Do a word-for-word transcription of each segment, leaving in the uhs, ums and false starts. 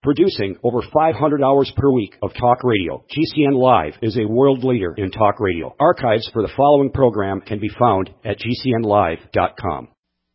Producing over five hundred hours per week of talk radio, G C N Live is a world leader in talk radio. Archives for the following program can be found at G C N live dot com.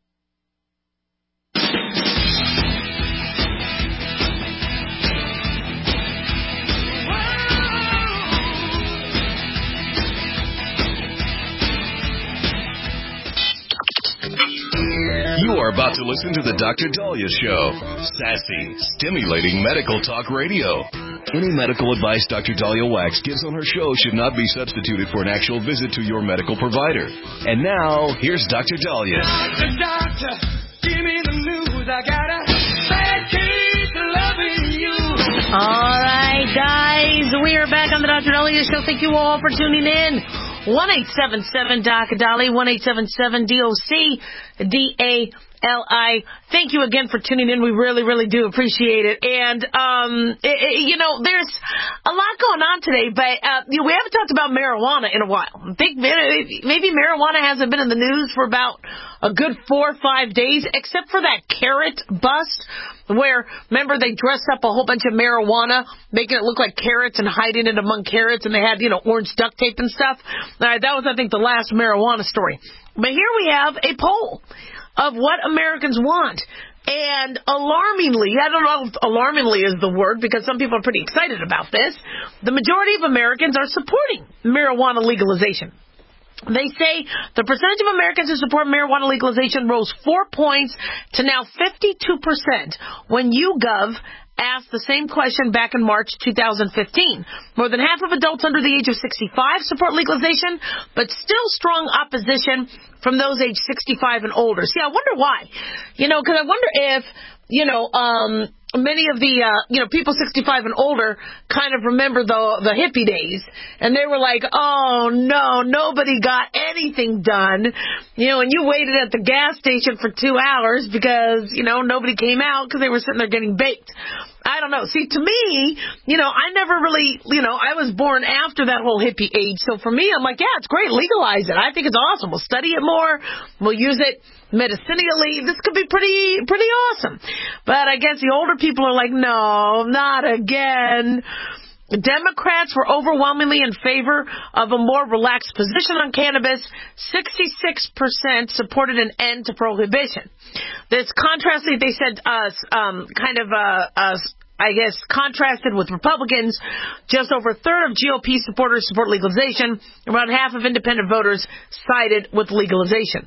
You are about to listen to the Doctor Daliah Show. Sassy, stimulating medical talk radio. Any medical advice Doctor Daliah Wax gives on her show should not be substituted for an actual visit to your medical provider. And now, here's Doctor Daliah. Doctor, doctor, give me the news. I got a bad case of loving you. All right, guys, we are back on the Doctor Daliah Show. Thank you all for tuning in. one eight seven seven Doc Dali, one eight seven seven D O C D A L I. Thank you again for tuning in. We really, really do appreciate it. And, um, it, it, you know, there's a lot going on today, but uh, you know, we haven't talked about marijuana in a while. I think maybe marijuana hasn't been in the news for about a good four or five days, except for that carrot bust where, remember, they dressed up a whole bunch of marijuana, making it look like carrots and hiding it among carrots, and they had, you know, orange duct tape and stuff. All right, that was, I think, the last marijuana story. But here we have a poll of what Americans want. And alarmingly, I don't know if alarmingly is the word, because some people are pretty excited about this, the majority of Americans are supporting marijuana legalization. They say the percentage of Americans who support marijuana legalization rose four points to now fifty-two percent when YouGov asked the same question back in March two thousand fifteen. More than half of adults under the age of sixty-five support legalization, but still strong opposition from those age sixty-five and older. See, I wonder why. You know, because I wonder if, you know, um, many of the, uh, you know, people sixty-five and older kind of remember the the hippie days, and they were like, oh, no, nobody got anything done, you know, and you waited at the gas station for two hours because, you know, nobody came out because they were sitting there getting baked. I don't know. See, to me, you know, I never really, you know, I was born after that whole hippie age, so for me, I'm like, yeah, it's great, legalize it. I think it's awesome. We'll study it more. We'll use it medicinally. This could be pretty, pretty awesome. But I guess the older people are like, no, not again. Democrats were overwhelmingly in favor of a more relaxed position on cannabis. sixty-six percent supported an end to prohibition. This contrasted, they said, uh, um, kind of, uh, uh, I guess, contrasted with Republicans. Just over a third of G O P supporters support legalization. Around half of independent voters sided with legalization.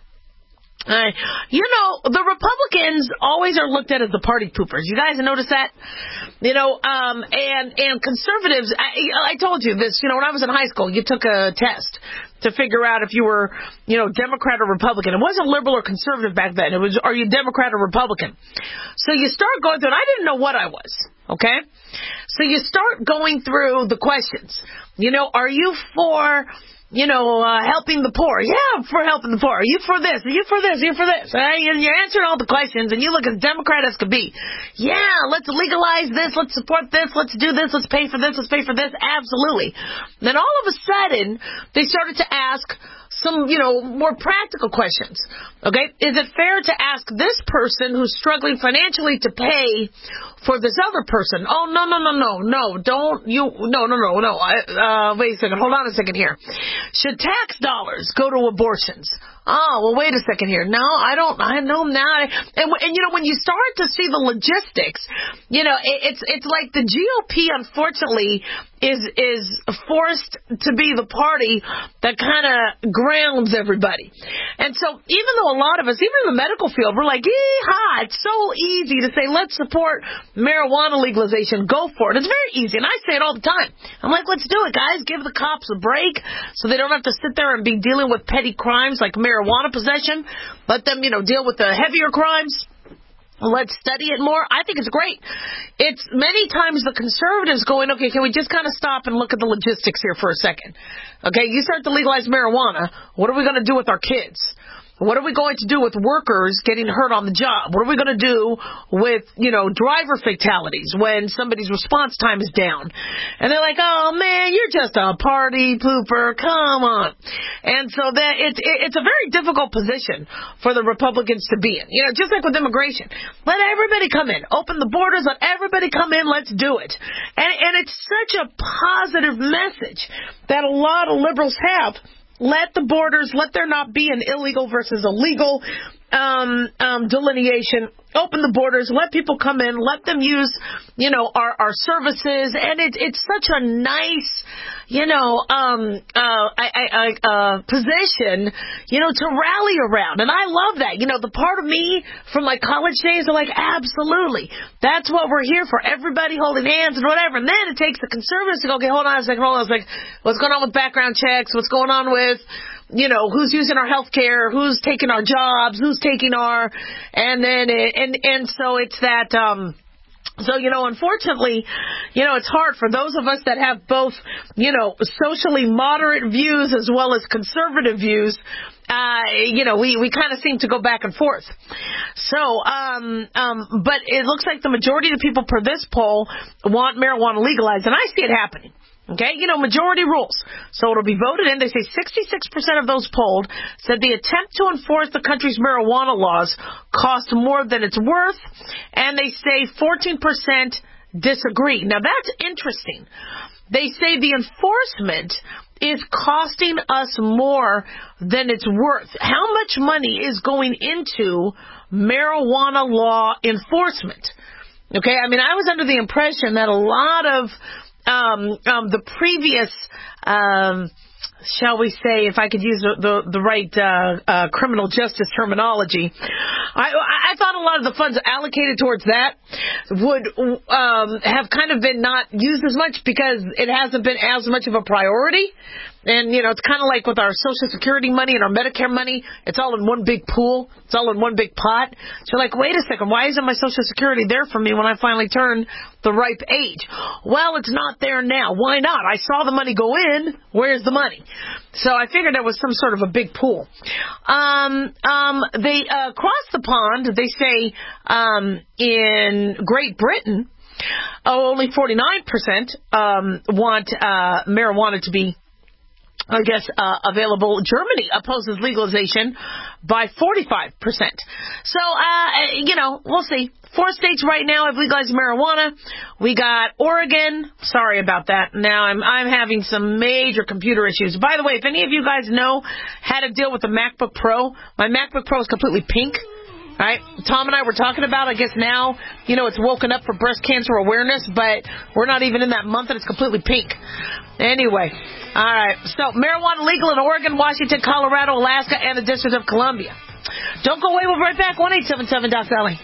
Uh, you know, the Republicans always are looked at as the party poopers. You guys notice that? You know, um, and, and conservatives, I, I told you this, you know, when I was in high school, you took a test to figure out if you were, you know, Democrat or Republican. It wasn't liberal or conservative back then. It was, are you Democrat or Republican? So you start going through, and I didn't know what I was, okay? So you start going through the questions. You know, are you for, you know, uh, helping the poor? Yeah, I'm for helping the poor. Are you for this? Are you for this? Are you for this? Right? And you're answering all the questions, and you look as Democrat as could be. Yeah, let's legalize this. Let's support this. Let's do this. Let's pay for this. Let's pay for this. Absolutely. Then all of a sudden, they started to ask some, you know, more practical questions. Okay? Is it fair to ask this person who's struggling financially to pay for this other person? Oh, no, no, no, no, no. Don't you, no, no, no, no. Uh, wait a second. Hold on a second here. Should tax dollars go to abortions? Oh, well, wait a second here. No, I don't, I know not. And, and, you know, when you start to see the logistics, you know, it, it's, it's like the G O P, unfortunately, is, is forced to be the party that kind of grounds everybody. And so even though a lot of us, even in the medical field, we're like, yee-haw, it's so easy to say, let's support marijuana legalization. Go for it. It's very easy. And I say it all the time. I'm like, let's do it, guys. Give the cops a break so they don't have to sit there and be dealing with petty crimes like marijuana. marijuana possession. Let them, you know, deal with the heavier crimes. Let's study it more. I think it's great. It's many times the conservatives going, okay, can we just kind of stop and look at the logistics here for a second? Okay, you start to legalize marijuana. What are we going to do with our kids? What are we going to do with workers getting hurt on the job? What are we going to do with, you know, driver fatalities when somebody's response time is down? And they're like, oh, man, you're just a party pooper. Come on. And so that it's, it's a very difficult position for the Republicans to be in. You know, just like with immigration. Let everybody come in. Open the borders. Let everybody come in. Let's do it. And, and it's such a positive message that a lot of liberals have. Let the borders, let there not be an illegal versus illegal um, um, delineation. Open the borders, let people come in, let them use, you know, our, our services. And it, it's such a nice, you know, um, uh, I, I, uh, position, you know, to rally around. And I love that. You know, the part of me from my college days are like, absolutely. That's what we're here for. Everybody holding hands and whatever. And then it takes the conservatives to go, okay, hold on a second, hold on a second. What's going on with background checks? What's going on with, you know, who's using our health care, who's taking our jobs, who's taking our, and then, it, and, and so it's that, um, so, you know, unfortunately, you know, it's hard for those of us that have both, you know, socially moderate views as well as conservative views. Uh, you know, we, we kind of seem to go back and forth. So, um, um, but it looks like the majority of the people per this poll want marijuana legalized, and I see it happening. Okay, you know, majority rules. So it'll be voted in. They say sixty-six percent of those polled said the attempt to enforce the country's marijuana laws cost more than it's worth, and they say fourteen percent disagree. Now, that's interesting. They say the enforcement is costing us more than it's worth. How much money is going into marijuana law enforcement? Okay, I mean, I was under the impression that a lot of Um, um, the previous, um, shall we say, if I could use the the, the right uh, uh, criminal justice terminology, I, I thought a lot of the funds allocated towards that would um, have kind of been not used as much because it hasn't been as much of a priority. And, you know, it's kind of like with our Social Security money and our Medicare money. It's all in one big pool. It's all in one big pot. So you're like, wait a second, why isn't my Social Security there for me when I finally turn the ripe age? Well, it's not there now. Why not? I saw the money go in. Where's the money? So I figured that was some sort of a big pool. Um, um, they, uh, across the pond, they say, um, in Great Britain, oh, only forty-nine percent, um, want, uh, marijuana to be, I guess, uh, available. Germany opposes legalization by forty-five percent. So, uh, you know, we'll see. Four states right now have legalized marijuana. We got Oregon. Sorry about that. Now I'm, I'm having some major computer issues. By the way, if any of you guys know how to deal with the MacBook Pro, my MacBook Pro is completely pink. Right? Tom and I were talking about, I guess now, you know, it's woken up for breast cancer awareness, but we're not even in that month and it's completely pink. Anyway, all right. So marijuana legal in Oregon, Washington, Colorado, Alaska, and the District of Columbia. Don't go away. We'll be right back. one eight seven seven Doc Valley.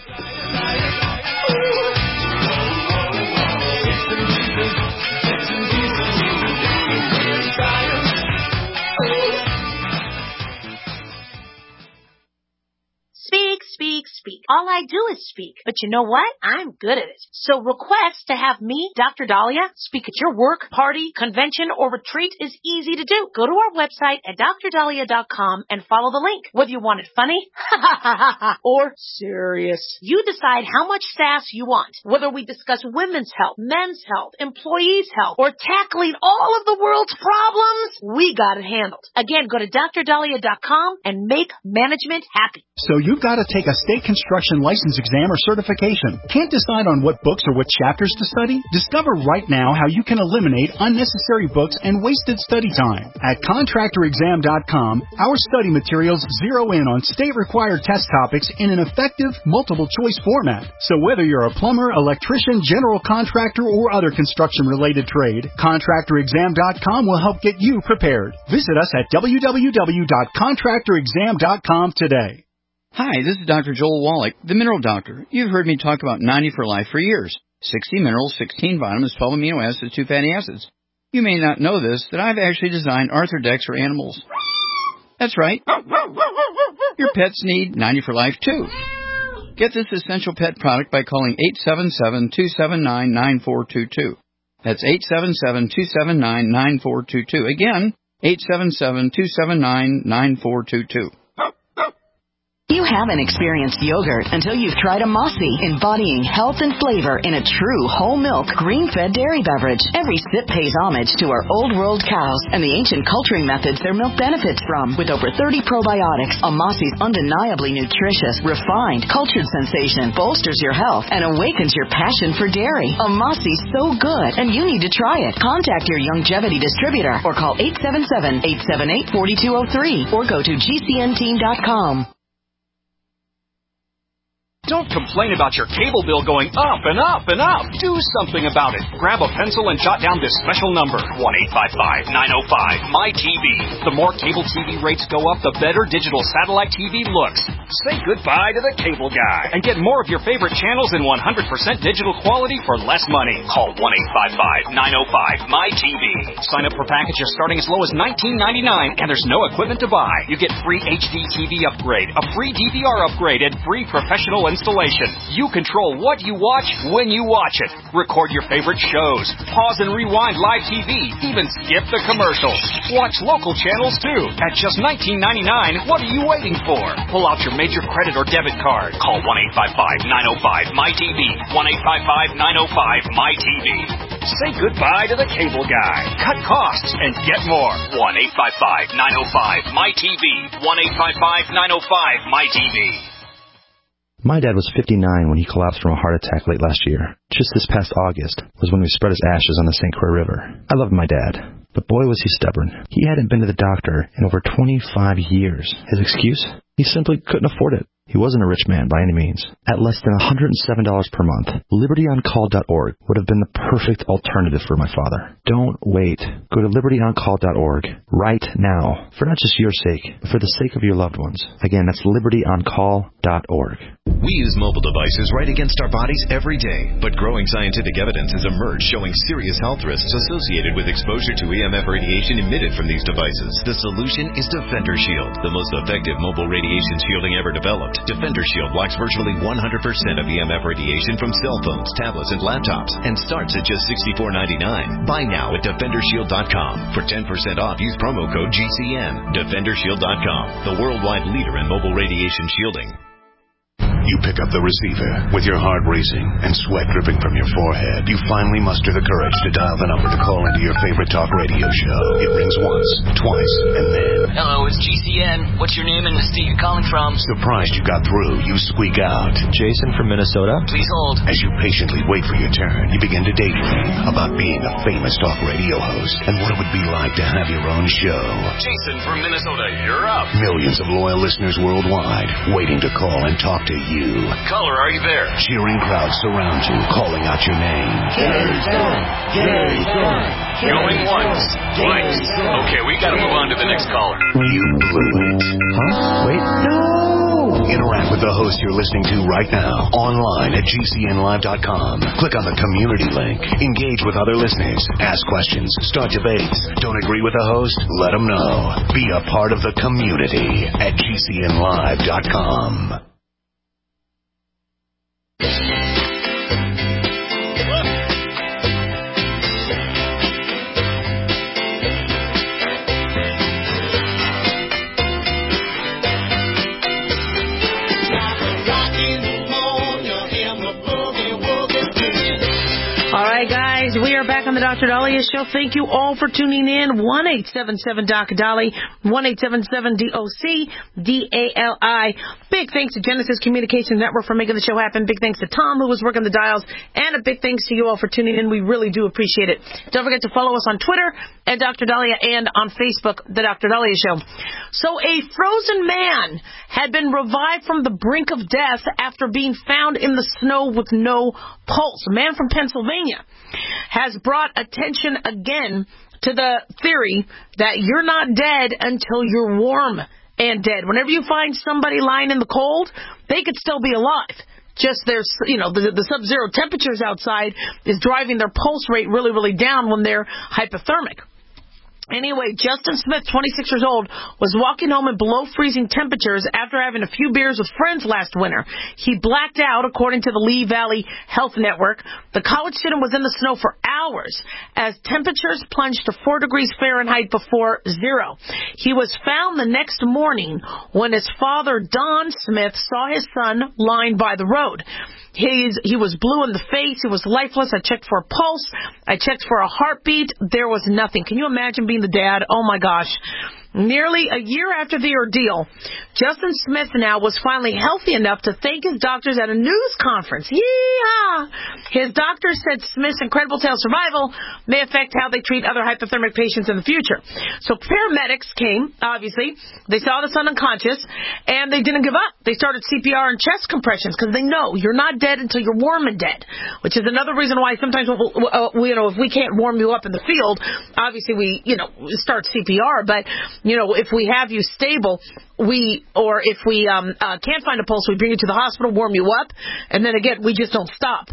Speak, speak, speak. All I do is speak. But you know what? I'm good at it. So request to have me, Doctor Dahlia, speak at your work, party, convention, or retreat is easy to do. Go to our website at dr dahlia dot com and follow the link. Whether you want it funny or serious, you decide how much sass you want. Whether we discuss women's health, men's health, employees' health, or tackling all of the world's problems, we got it handled. Again, go to dr dahlia dot com and make management happy. So you've got to take a state construction license exam or certification. Can't decide on what books or what chapters to study? Discover right now how you can eliminate unnecessary books and wasted study time. At contractor exam dot com, our study materials zero in on state-required test topics in an effective, multiple-choice format. So whether you're a plumber, electrician, general contractor, or other construction-related trade, contractor exam dot com will help get you prepared. Visit us at w w w dot contractor exam dot com today. Hi, this is Doctor Joel Wallach, the Mineral Doctor. You've heard me talk about ninety for Life for years. sixty minerals, sixteen vitamins, twelve amino acids, two fatty acids. You may not know this, that I've actually designed Arthrodex for animals. That's right. Your pets need ninety for Life, too. Get this essential pet product by calling eight seven seven, two seven nine, nine four two two. That's eight seven seven, two seven nine, nine four two two. Again, eight seven seven, two seven nine, nine four two two. You haven't experienced yogurt until you've tried Amasi, embodying health and flavor in a true whole milk, green-fed dairy beverage. Every sip pays homage to our old world cows and the ancient culturing methods their milk benefits from. With over thirty probiotics, Amasi's undeniably nutritious, refined, cultured sensation bolsters your health and awakens your passion for dairy. Amasi's so good, and you need to try it. Contact your Youngevity distributor or call eight seven seven, eight seven eight, four two zero three or go to G C N team dot com. Don't complain about your cable bill going up and up and up. Do something about it. Grab a pencil and jot down this special number, one eight five five, nine oh five, M Y T V. The more cable T V rates go up, the better digital satellite T V looks. Say goodbye to the cable guy and get more of your favorite channels in one hundred percent digital quality for less money. Call one eight five five, nine oh five, M Y T V. Sign up for packages starting as low as nineteen ninety-nine, and there's no equipment to buy. You get free H D T V upgrade, a free D V R upgrade, and free professional installation. You control what you watch when you watch it. Record your favorite shows. Pause and rewind live T V. Even skip the commercials. Watch local channels too. At just nineteen ninety-nine, what are you waiting for? Pull out your major credit or debit card. Call one eight five five, nine oh five, M Y T V. one eight five five, nine oh five, M Y T V. Say goodbye to the cable guy. Cut costs and get more. one eight five five, nine oh five, M Y T V. one eight five five, nine oh five, M Y T V. My dad was fifty-nine when he collapsed from a heart attack late last year. Just this past August was when we spread his ashes on the Saint Croix River. I loved my dad, but boy was he stubborn. He hadn't been to the doctor in over twenty-five years. His excuse? He simply couldn't afford it. He wasn't a rich man by any means. At less than one hundred seven dollars per month, liberty on call dot org would have been the perfect alternative for my father. Don't wait. Go to liberty on call dot org right now, for not just your sake, but for the sake of your loved ones. Again, that's liberty on call dot org. We use mobile devices right against our bodies every day, but growing scientific evidence has emerged showing serious health risks associated with exposure to E M F radiation emitted from these devices. The solution is Defender Shield, the most effective mobile radiation shielding ever developed. Defender Shield blocks virtually one hundred percent of E M F radiation from cell phones, tablets, and laptops, and starts at just sixty-four ninety-nine. Buy now at defender shield dot com. For ten percent off, use promo code G C N. defender shield dot com, the worldwide leader in mobile radiation shielding. You pick up the receiver with your heart racing and sweat dripping from your forehead. You finally muster the courage to dial the number to call into your favorite talk radio show. It rings once, twice, and then... Hello, it's G C N. What's your name and the state you're calling from? Surprised you got through, you squeak out. Jason from Minnesota. Please hold. As you patiently wait for your turn, you begin to daydream about being a famous talk radio host and what it would be like to have your own show. Jason from Minnesota, you're up. Millions of loyal listeners worldwide waiting to call and talk to you. Caller, are you there? Cheering crowds surround you, calling out your name. Jason! Jason! Going once, twice. Okay, we gotta move on to the next caller. You blew it. Huh? Wait. No! Interact with the host you're listening to right now, online at G C N live dot com. Click on the community link. Engage with other listeners. Ask questions. Start debates. Don't agree with the host? Let them know. Be a part of the community at G C N live dot com. All right, guys, we are back on the Doctor Dahlia Show. Thank you all for tuning in. one eight seven seven D O C Dali, one eight seven seven D O C D A L I. Big thanks to Genesis Communications Network for making the show happen. Big thanks to Tom, who was working the dials. And a big thanks to you all for tuning in. We really do appreciate it. Don't forget to follow us on Twitter at Doctor Dahlia and on Facebook, The Doctor Dahlia Show. So a frozen man had been revived from the brink of death after being found in the snow with no pulse. A man from Pennsylvania has brought attention again to the theory that you're not dead until you're warm and dead. Whenever you find somebody lying in the cold, they could still be alive. Just there's, you know, the, the sub-zero temperatures outside is driving their pulse rate really, really down when they're hypothermic. Anyway, Justin Smith, twenty-six years old, was walking home in below freezing temperatures after having a few beers with friends last winter. He blacked out, according to the Lee Valley Health Network. The college student was in the snow for hours hours as temperatures plunged to four degrees Fahrenheit before zero. He was found the next morning when his father, Don Smith, saw his son lying by the road. He's, he was blue in the face. He was lifeless. I checked for a pulse. I checked for a heartbeat. There was nothing. Can you imagine being the dad? Oh, my gosh. Nearly a year after the ordeal, Justin Smith now was finally healthy enough to thank his doctors at a news conference. Yeehaw! His doctors said Smith's incredible tale of survival may affect how they treat other hypothermic patients in the future. So paramedics came, obviously. They saw the son unconscious, and they didn't give up. They started C P R and chest compressions because they know you're not dead until you're warm and dead, which is another reason why sometimes, we, you know, if we can't warm you up in the field, obviously we, you know, start C P R, but you know, if we have you stable, we, or if we um, uh, can't find a pulse, we bring you to the hospital, warm you up, and then again, we just don't stop.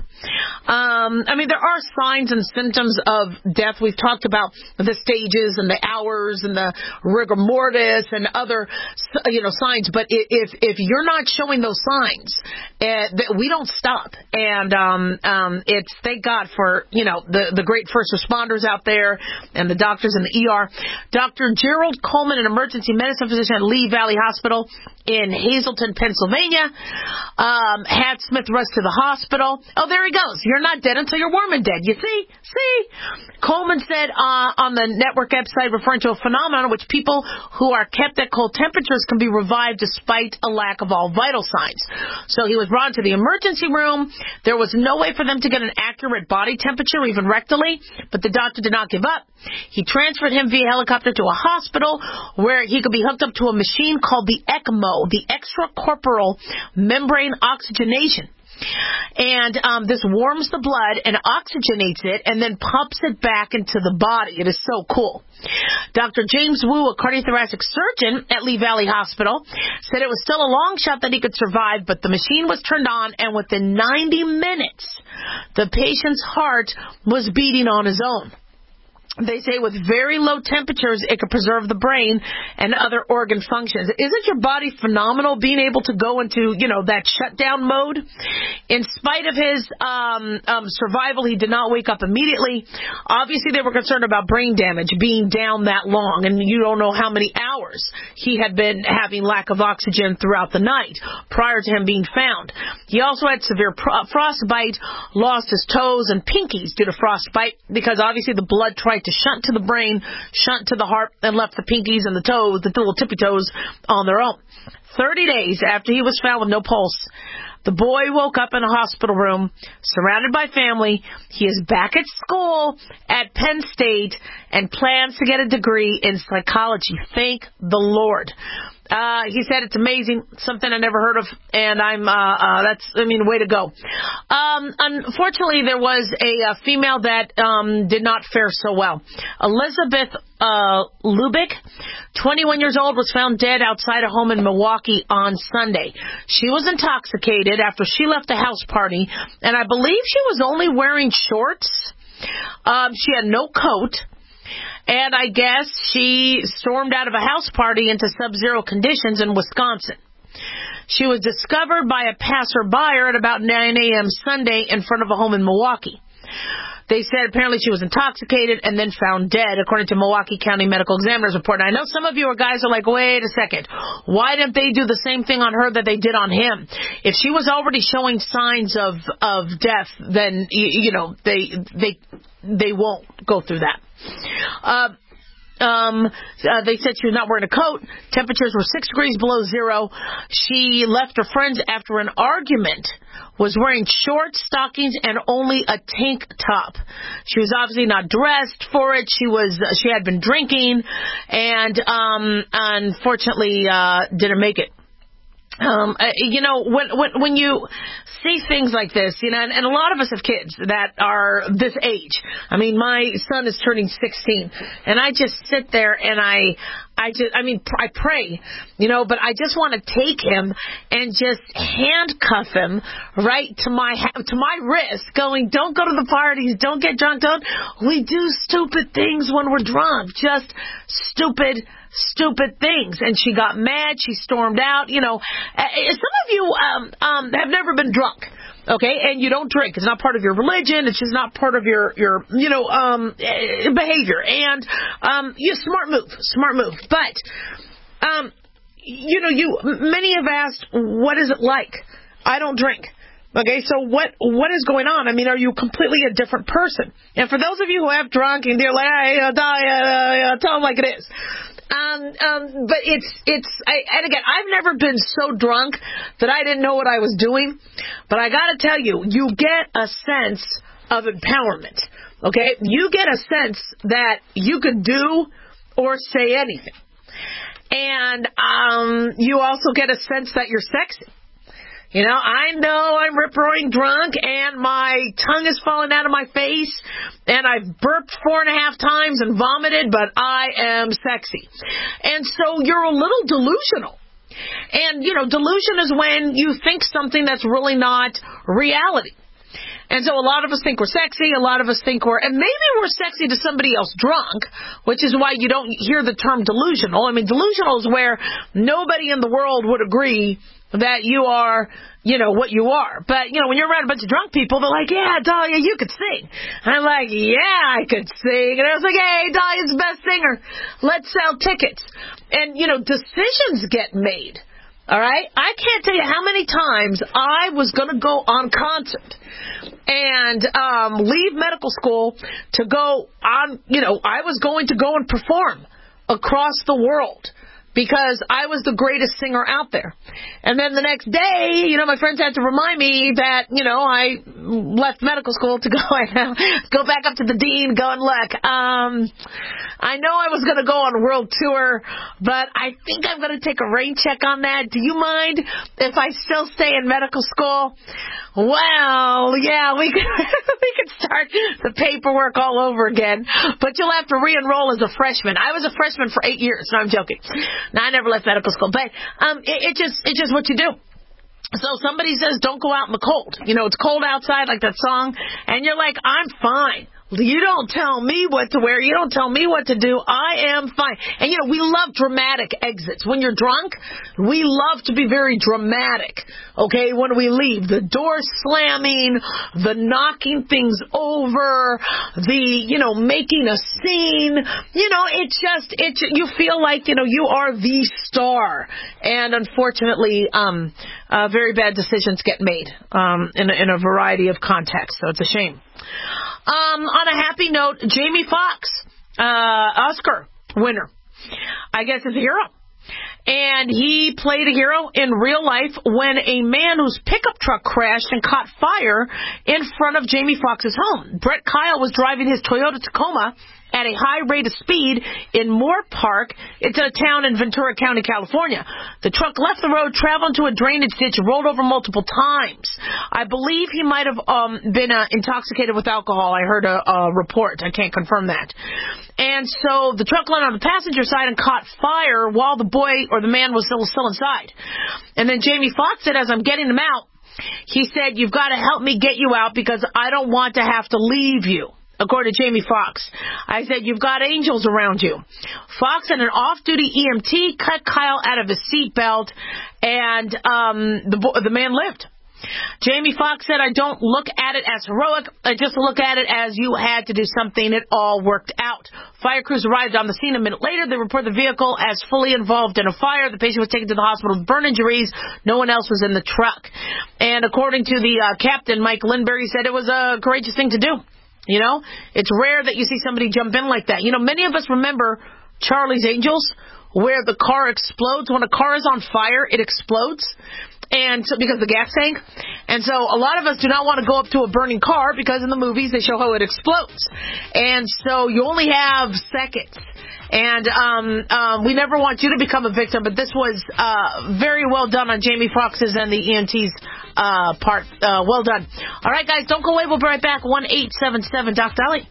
Um, I mean, there are signs and symptoms of death. We've talked about the stages and the hours and the rigor mortis and other, you know, signs. But if if you're not showing those signs, uh, we don't stop. And um, um, it's thank God for, you know, the the great first responders out there and the doctors in the E R. Doctor Gerald Coleman, an emergency medicine physician at Lee Valley Hospital in Hazleton, Pennsylvania, um, had Smith rushed to the hospital. Oh, there he goes. You're not dead until you're warm and dead. You see? See? Coleman said uh, on the network website, referring to a phenomenon in which people who are kept at cold temperatures can be revived despite a lack of all vital signs. So he was brought to the emergency room. There was no way for them to get an accurate body temperature, even rectally, but the doctor did not give up. He transferred him via helicopter to a hospital where he could be hooked up to a machine called the ECMO, the extracorporeal membrane oxygenation. And um, this warms the blood and oxygenates it and then pumps it back into the body. It is so cool. Doctor James Wu, a cardiothoracic surgeon at Lee Valley Hospital, said it was still a long shot that he could survive, but the machine was turned on, and within ninety minutes, the patient's heart was beating on his own. They say with very low temperatures, it could preserve the brain and other organ functions. Isn't your body phenomenal being able to go into, you know, that shutdown mode? In spite of his um, um, survival, he did not wake up immediately. Obviously, they were concerned about brain damage being down that long, and you don't know how many hours he had been having lack of oxygen throughout the night prior to him being found. He also had severe pro- frostbite, lost his toes and pinkies due to frostbite because obviously the blood tried to shunt to the brain, shunt to the heart, and left the pinkies and the toes, the little tippy toes, on their own. Thirty days after he was found with no pulse, the boy woke up in a hospital room, surrounded by family. He is back at school at Penn State and plans to get a degree in psychology. Thank the Lord. Uh, he said it's amazing, something I never heard of, and I'm, uh, uh, that's, I mean, way to go. Um, unfortunately, there was a, a female that, um, did not fare so well. Elizabeth, uh, Lubick, twenty-one years old, was found dead outside a home in Milwaukee on Sunday. She was intoxicated after she left a house party, and I believe she was only wearing shorts. Um, she had no coat. And I guess she stormed out of a house party into sub-zero conditions in Wisconsin. She was discovered by a passerby at about nine a.m. Sunday in front of a home in Milwaukee. They said apparently she was intoxicated and then found dead, according to Milwaukee County Medical Examiner's report. And I know some of you are guys are like, wait a second. Why didn't they do the same thing on her that they did on him? If she was already showing signs of, of death, then, you, you know, they, they, they won't go through that. Uh, Um, uh, they said she was not wearing a coat. Temperatures were six degrees below zero. She left her friends after an argument, was wearing shorts, stockings, and only a tank top. She was obviously not dressed for it. She was, uh, she had been drinking and, um, unfortunately, uh, didn't make it. Um, uh, you know, when, when, when you see things like this, you know, and, and a lot of us have kids that are this age. I mean, my son is turning sixteen, and I just sit there and I, I just, I mean, I pray, you know, but I just want to take him and just handcuff him right to my, to my wrist, going, don't go to the parties, don't get drunk, don't, we do stupid things when we're drunk, just stupid stupid things. And she got mad. She stormed out. You know, some of you um, um, have never been drunk. Okay, and you don't drink. It's not part of your religion. It's just not part of your, your you know, um, behavior. And, um, you smart move, smart move. But, um, you know, you, many have asked, what is it like? I don't drink. Okay, so what what is going on? I mean, are you completely a different person? And for those of you who have drunk and they're like, hey, uh, uh, uh, tell them like it is. Um, um, but it's, it's, I, and again, I've never been so drunk that I didn't know what I was doing. But I gotta tell you, you get a sense of empowerment. Okay? You get a sense that you can do or say anything. And, um, you also get a sense that you're sexy. You know, I know I'm rip-roaring drunk and my tongue is falling out of my face and I've burped four and a half times and vomited, but I am sexy. And so you're a little delusional. And, you know, delusion is when you think something that's really not reality. And so a lot of us think we're sexy, a lot of us think we're, and maybe we're sexy to somebody else drunk, which is why you don't hear the term delusional. I mean, delusional is where nobody in the world would agree that you are, you know, what you are. But, you know, when you're around a bunch of drunk people, they're like, yeah, Dahlia, you could sing. And I'm like, yeah, I could sing. And I was like, hey, Dahlia's the best singer. Let's sell tickets. And, you know, decisions get made. All right? I can't tell you how many times I was going to go on concert and um, leave medical school to go on, you know, I was going to go and perform across the world. Because I was the greatest singer out there. And then the next day, you know, my friends had to remind me that, you know, I left medical school to go and go back up to the dean, go and look. Um, I know I was going to go on a world tour, but I think I'm going to take a rain check on that. Do you mind if I still stay in medical school? Well, yeah, we could, we could start the paperwork all over again, but you'll have to re-enroll as a freshman. I was a freshman for eight years. No, I'm joking. No, I never left medical school, but um, it, it just it's just what you do. So somebody says, don't go out in the cold. You know, it's cold outside, like that song, and you're like, I'm fine. You don't tell me what to wear. You don't tell me what to do. I am fine. And, you know, we love dramatic exits. When you're drunk, we love to be very dramatic, okay, when we leave. The door slamming, the knocking things over, the, you know, making a scene. You know, it just, it, you feel like, you know, you are the star. And unfortunately, um, uh, very bad decisions get made um, in, a, in a variety of contexts. So it's a shame. Um, on a happy note, Jamie Foxx, uh, Oscar winner, I guess is a hero. And he played a hero in real life when a man whose pickup truck crashed and caught fire in front of Jamie Foxx's home. Brett Kyle was driving his Toyota Tacoma at a high rate of speed in Moore Park. It's a town in Ventura County, California. The truck left the road, traveled into a drainage ditch, and rolled over multiple times. I believe he might have um, been uh, intoxicated with alcohol. I heard a, a report. I can't confirm that. And so the truck landed on the passenger side and caught fire while the boy or the man was still, still inside. And then Jamie Foxx said, as I'm getting him out, he said, you've got to help me get you out because I don't want to have to leave you. According to Jamie Foxx, I said, you've got angels around you. Foxx and an off-duty E M T cut Kyle out of his seatbelt, and um, the, the man lived. Jamie Foxx said, I don't look at it as heroic. I just look at it as you had to do something. It all worked out. Fire crews arrived on the scene a minute later. They reported the vehicle as fully involved in a fire. The patient was taken to the hospital with burn injuries. No one else was in the truck. And according to the uh, captain, Mike Lindbergh, said it was a courageous thing to do. You know, it's rare that you see somebody jump in like that. You know, many of us remember Charlie's Angels, where the car explodes. When a car is on fire, it explodes. And so, because the gas tank. And so a lot of us do not want to go up to a burning car because in the movies they show how it explodes. And so you only have seconds. And um, um, we never want you to become a victim, but this was uh, very well done on Jamie Foxx's and the E M T's uh, part. Uh, well done. All right, guys, don't go away. We'll be right back. one eight seven seven Doc Dolly.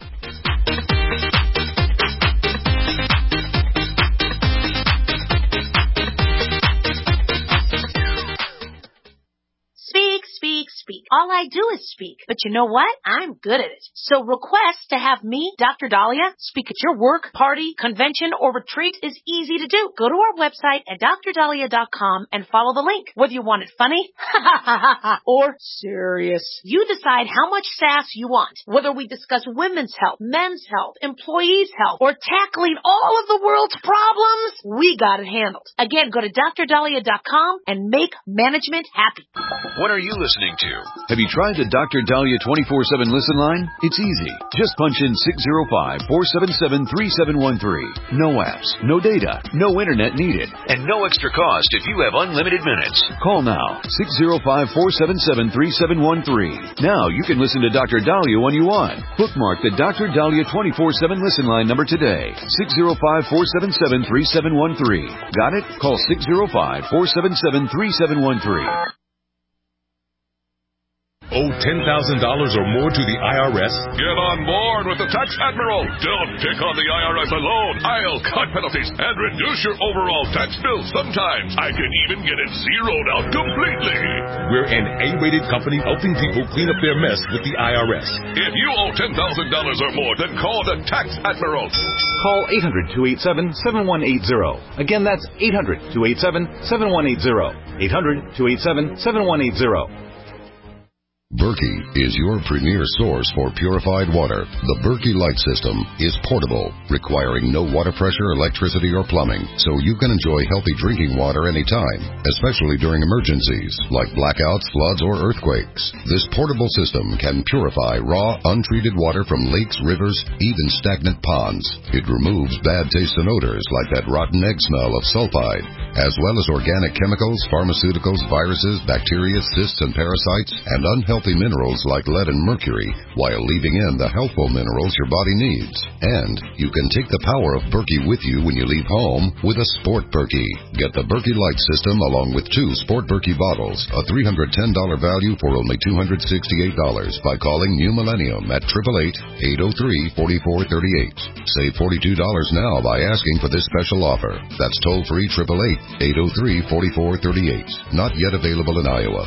Speak, speak, speak. All I do is speak. But you know what? I'm good at it. So request to have me, Doctor Dahlia, speak at your work, party, convention, or retreat is easy to do. Go to our website at dr dahlia dot com and follow the link. Whether you want it funny or serious, you decide how much sass you want. Whether we discuss women's health, men's health, employees' health, or tackling all of the world's problems, we got it handled. Again, go to dr dahlia dot com and make management happy. What are you listening to? Have you tried the Doctor Dahlia twenty-four seven listen line? It's easy. Just punch in six zero five, four seven seven, three seven one three. No apps, no data, no internet needed, and no extra cost if you have unlimited minutes. Call now, six zero five, four seven seven, three seven one three. Now you can listen to Doctor Dahlia when you want. Bookmark the Doctor Dahlia twenty-four seven listen line number today, six zero five, four seven seven, three seven one three. Got it? Call six zero five, four seven seven, three seven one three. Owe ten thousand dollars or more to the I R S? Get on board with the Tax Admiral. Don't pick on the I R S alone. I'll cut penalties and reduce your overall tax bill. Sometimes I can even get it zeroed out completely. We're an A-rated company helping people clean up their mess with the I R S. If you owe ten thousand dollars or more, then call the Tax Admiral. Call eight hundred, two eight seven, seven one eight zero. Again, that's eight hundred, two eight seven, seven one eight zero. eight hundred, two eight seven, seven one eight zero. Berkey is your premier source for purified water. The Berkey Light System is portable, requiring no water pressure, electricity, or plumbing, so you can enjoy healthy drinking water anytime, especially during emergencies like blackouts, floods, or earthquakes. This portable system can purify raw, untreated water from lakes, rivers, even stagnant ponds. It removes bad taste and odors like that rotten egg smell of sulfide, as well as organic chemicals, pharmaceuticals, viruses, bacteria, cysts, and parasites, and unhealthy minerals like lead and mercury, while leaving in the healthful minerals your body needs. And you can take the power of Berkey with you when you leave home with a Sport Berkey. Get the Berkey Light System along with two Sport Berkey bottles, a three hundred ten dollars value for only two hundred sixty-eight dollars by calling New Millennium at eight eight eight, eight oh three, four four three eight. Save forty-two dollars now by asking for this special offer. That's toll-free eight eight eight, eight oh three, four four three eight. Not yet available in Iowa.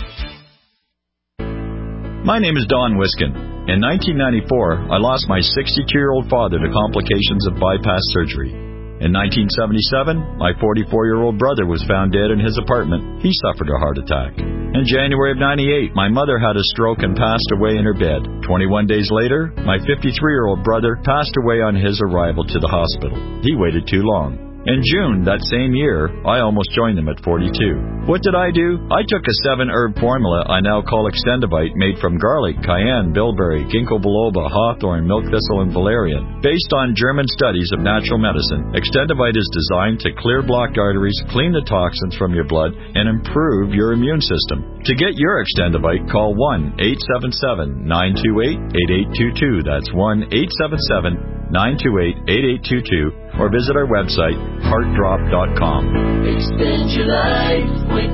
My name is Don Wiskin. In nineteen ninety-four, I lost my sixty-two-year-old father to complications of bypass surgery. In nineteen seventy-seven, my forty-four-year-old brother was found dead in his apartment. He suffered a heart attack. In January of ninety-eight, my mother had a stroke and passed away in her bed. twenty-one days later, my fifty-three-year-old brother passed away on his arrival to the hospital. He waited too long. In June that same year, I almost joined them at forty-two. What did I do? I took a seven-herb formula I now call Extendivite, made from garlic, cayenne, bilberry, ginkgo biloba, hawthorn, milk thistle, and valerian. Based on German studies of natural medicine, Extendivite is designed to clear blocked arteries, clean the toxins from your blood, and improve your immune system. To get your Extendivite, call one eight seven seven, nine two eight, eight eight two two. That's one eight seven seven, nine two eight, eight eight two two, or visit our website, heart drop dot com. Extend your life with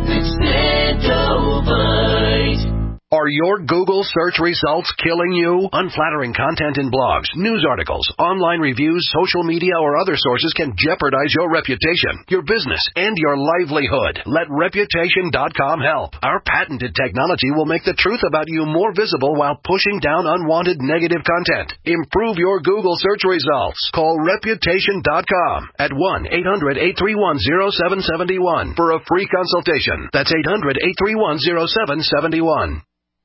Extendovite. Are your Google search results killing you? Unflattering content in blogs, news articles, online reviews, social media, or other sources can jeopardize your reputation, your business, and your livelihood. Let reputation dot com help. Our patented technology will make the truth about you more visible while pushing down unwanted negative content. Improve your Google search results. Call reputation dot com at one eight hundred, eight three one, zero seven seven one for a free consultation. That's eight hundred, eight three one, zero seven seven one.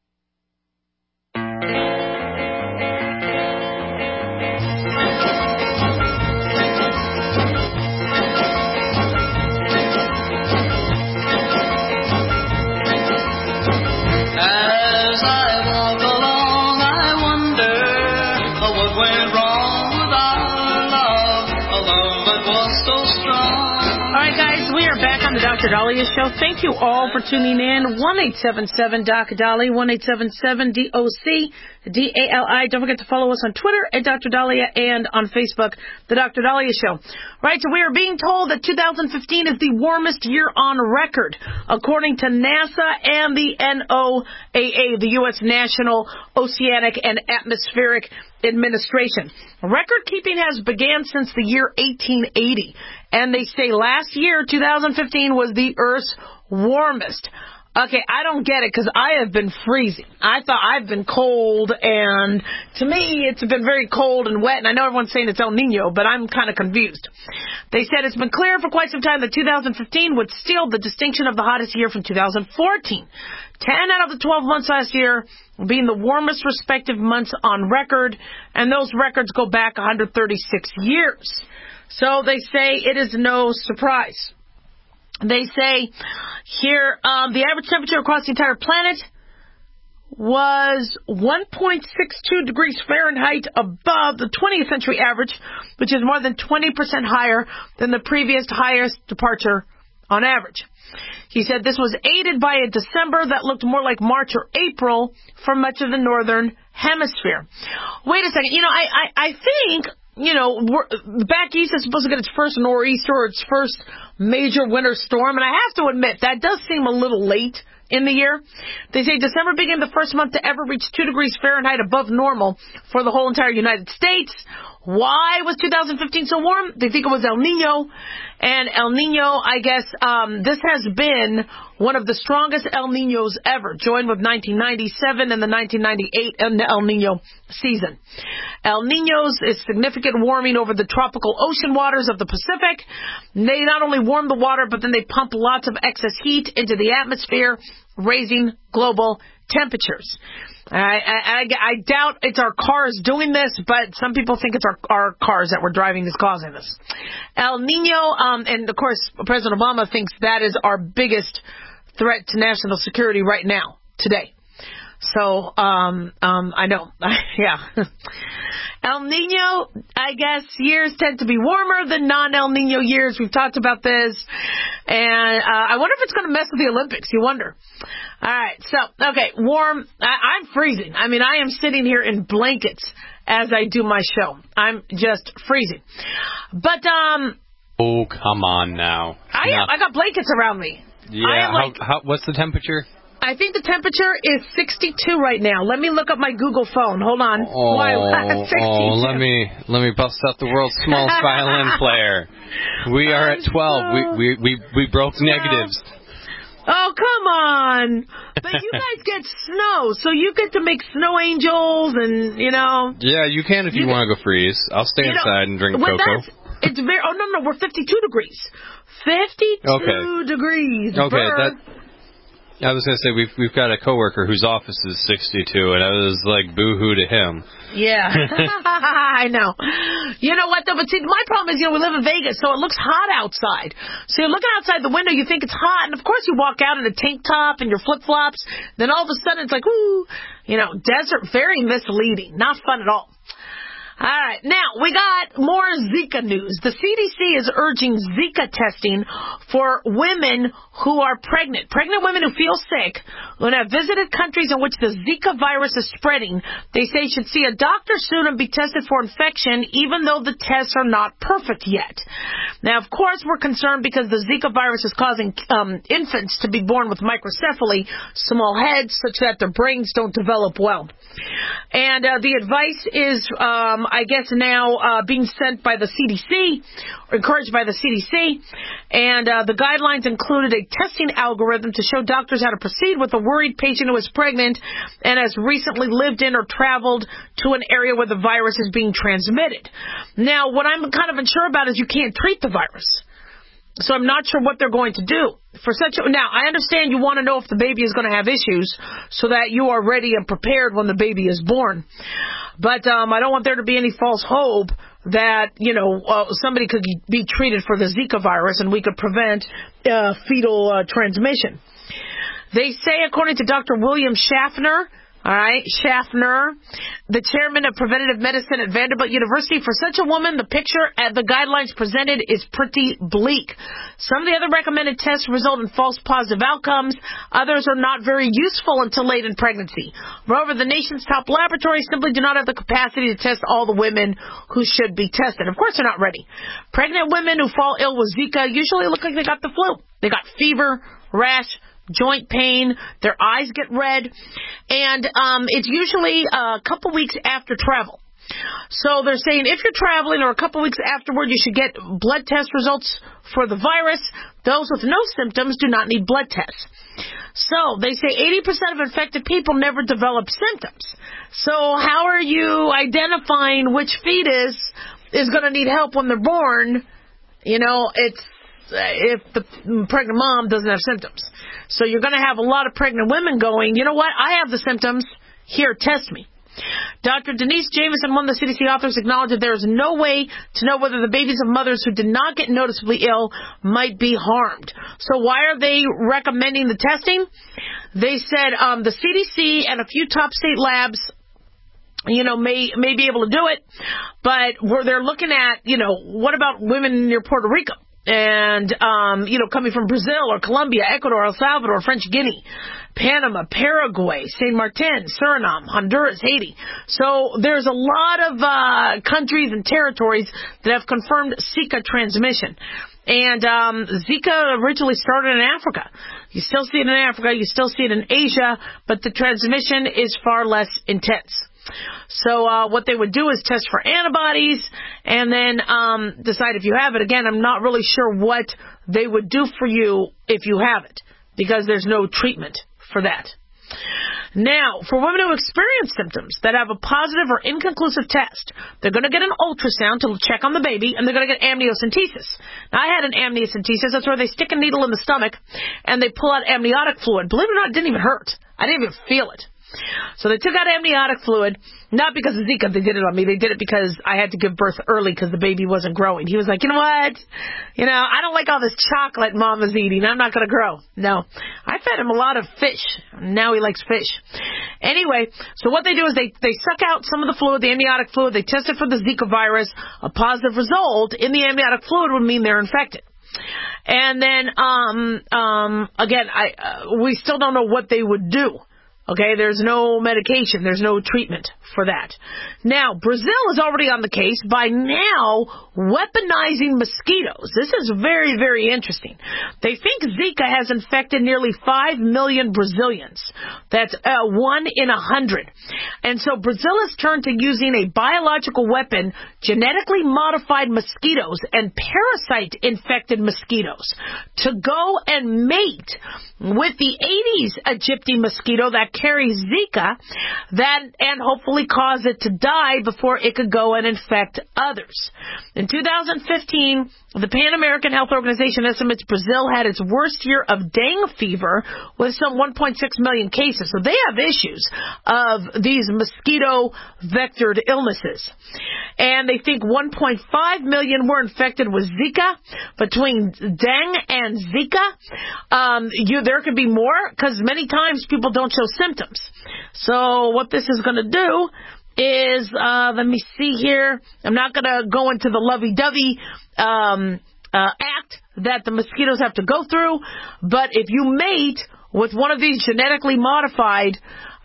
Doctor Dahlia Show. Thank you all for tuning in. one eight seven seven, D O C, Dali, one eight seven seven, D O C, D A L I. Don't forget to follow us on Twitter at Doctor Dahlia and on Facebook, The Doctor Dahlia Show. Right, so we are being told that two thousand fifteen is the warmest year on record, according to NASA and the N O A A, the U S National Oceanic and Atmospheric Administration. Record keeping has began since the year eighteen eighty, and they say last year, two thousand fifteen, was the Earth's warmest. Okay, I don't get it because I have been freezing. I thought I've been cold, and to me, it's been very cold and wet, and I know everyone's saying it's El Nino, but I'm kind of confused. They said it's been clear for quite some time that two thousand fifteen would steal the distinction of the hottest year from two thousand fourteen. ten out of the twelve months last year being the warmest respective months on record, and those records go back one hundred thirty-six years. So they say it is no surprise. They say here um, the average temperature across the entire planet was one point six two degrees Fahrenheit above the twentieth century average, which is more than twenty percent higher than the previous highest departure on average. He said this was aided by a December that looked more like March or April for much of the northern hemisphere. Wait a second. You know, I, I, I think... You know, we're, back east is supposed to get its first nor'easter or its first major winter storm, and I have to admit, that does seem a little late in the year. They say December became the first month to ever reach two degrees Fahrenheit above normal for the whole entire United States. Why was two thousand fifteen so warm? They think it was El Nino. And El Nino, I guess, um, this has been one of the strongest El Ninos ever, joined with nineteen ninety-seven and the nineteen ninety-eight El Nino season. El Ninos is significant warming over the tropical ocean waters of the Pacific. They not only warm the water, but then they pump lots of excess heat into the atmosphere, raising global temperatures. I, I, I doubt it's our cars doing this, but some people think it's our, our cars that we're driving that's causing this. El Nino, um, and of course, President Obama thinks that is our biggest threat to national security right now, today. So, um, um, I know, yeah. El Nino, I guess, years tend to be warmer than non-El Nino years. We've talked about this. And uh, I wonder if it's going to mess with the Olympics. You wonder. All right. So, okay, warm. I, I'm freezing. I mean, I am sitting here in blankets as I do my show. I'm just freezing. But, um... Oh, come on now. I, am, I got blankets around me. Yeah. I am like, how, how, what's the temperature? I think the temperature is sixty-two right now. Let me look up my Google phone. Hold on. Oh, Why, oh let me let me bust out the world's smallest violin player. We are at twelve. We we we, we broke negatives. Oh, come on. But you guys get snow, so you get to make snow angels and, you know. Yeah, you can if you, you want to go freeze. I'll stay inside know, and drink well, cocoa. It's very. Oh, no, no, we're fifty-two degrees. fifty-two okay. degrees. Okay, Burr. that... I was going to say, we've we've got a coworker whose office is sixty-two, and I was like, boo-hoo to him. Yeah, I know. You know what, though? But see, my problem is, you know, we live in Vegas, so it looks hot outside. So you're looking outside the window, you think it's hot, and of course you walk out in a tank top and your flip-flops, then all of a sudden it's like, whoo, you know, desert, very misleading. Not fun at all. All right, now we got more Zika news. The C D C is urging Zika testing for women who are pregnant. Pregnant women who feel sick, who have visited countries in which the Zika virus is spreading, they say should see a doctor soon and be tested for infection, even though the tests are not perfect yet. Now, of course, we're concerned because the Zika virus is causing um, infants to be born with microcephaly, small heads, such that their brains don't develop well. And uh, the advice is, um, I guess, now uh, being sent by the C D C, or encouraged by the C D C. And uh, the guidelines included a testing algorithm to show doctors how to proceed with a worried patient who is pregnant and has recently lived in or traveled to an area where the virus is being transmitted. Now, what I'm kind of unsure about is you can't treat the virus. So I'm not sure what they're going to do. For such a, now, I understand you want to know if the baby is going to have issues so that you are ready and prepared when the baby is born. But um, I don't want there to be any false hope that, you know, uh, somebody could be treated for the Zika virus and we could prevent uh, fetal uh, transmission. They say, according to Doctor William Schaffner, all right, Schaffner, the chairman of preventative medicine at Vanderbilt University, for such a woman, the picture at the guidelines presented is pretty bleak. Some of the other recommended tests result in false positive outcomes. Others are not very useful until late in pregnancy. Moreover, the nation's top laboratories simply do not have the capacity to test all the women who should be tested. Of course, they're not ready. Pregnant women who fall ill with Zika usually look like they got the flu. They got fever, rash, joint pain, their eyes get red, and um, it's usually a couple weeks after travel. So they're saying if you're traveling or a couple weeks afterward, you should get blood test results for the virus. Those with no symptoms do not need blood tests. So they say eighty percent of infected people never develop symptoms. So how are you identifying which fetus is going to need help when they're born? You know, it's if the pregnant mom doesn't have symptoms. So you're going to have a lot of pregnant women going, you know what, I have the symptoms. Here, test me. Doctor Denise Jameson, one of the C D C authors, acknowledged that there is no way to know whether the babies of mothers who did not get noticeably ill might be harmed. So why are they recommending the testing? They said um, the C D C and a few top state labs, you know, may may be able to do it, but where they're looking at, you know, what about women near Puerto Rico? And, um, you know, coming from Brazil or Colombia, Ecuador, El Salvador, French Guinea, Panama, Paraguay, Saint Martin, Suriname, Honduras, Haiti. So there's a lot of uh, countries and territories that have confirmed Zika transmission. And um, Zika originally started in Africa. You still see it in Africa, you still see it in Asia, but the transmission is far less intense. So uh, what they would do is test for antibodies and then um, decide if you have it. Again, I'm not really sure what they would do for you if you have it, because there's no treatment for that. Now, for women who experience symptoms that have a positive or inconclusive test, they're going to get an ultrasound to check on the baby, and they're going to get amniocentesis. Now, I had an amniocentesis. That's where they stick a needle in the stomach, and they pull out amniotic fluid. Believe it or not, it didn't even hurt. I didn't even feel it. So they took out amniotic fluid, not because of Zika, they did it on me. They did it because I had to give birth early because the baby wasn't growing. He was like, you know what? You know, I don't like all this chocolate Mama's eating. I'm not going to grow. No. I fed him a lot of fish. Now he likes fish. Anyway, so what they do is they, they suck out some of the fluid, the amniotic fluid. They test it for the Zika virus. A positive result in the amniotic fluid would mean they're infected. And then, um, um, again, I uh, we still don't know what they would do. Okay, there's no medication, there's no treatment for that. Now, Brazil is already on the case by now weaponizing mosquitoes. This is very, very interesting. They think Zika has infected nearly five million Brazilians. That's uh, one in a hundred. And so Brazil has turned to using a biological weapon, genetically modified mosquitoes and parasite-infected mosquitoes, to go and mate with the Aedes aegypti mosquito that carries Zika, that and hopefully cause it to die before it could go and infect others. In two thousand fifteen, the Pan American Health Organization estimates Brazil had its worst year of dengue fever with some one point six million cases. So they have issues of these mosquito-vectored illnesses. And they think one point five million were infected with Zika. Between dengue and Zika, um, you, there could be more, because many times people don't show symptoms. So what this is going to do is, uh, let me see here. I'm not going to go into the lovey-dovey um, uh, act that the mosquitoes have to go through, but if you mate with one of these genetically modified,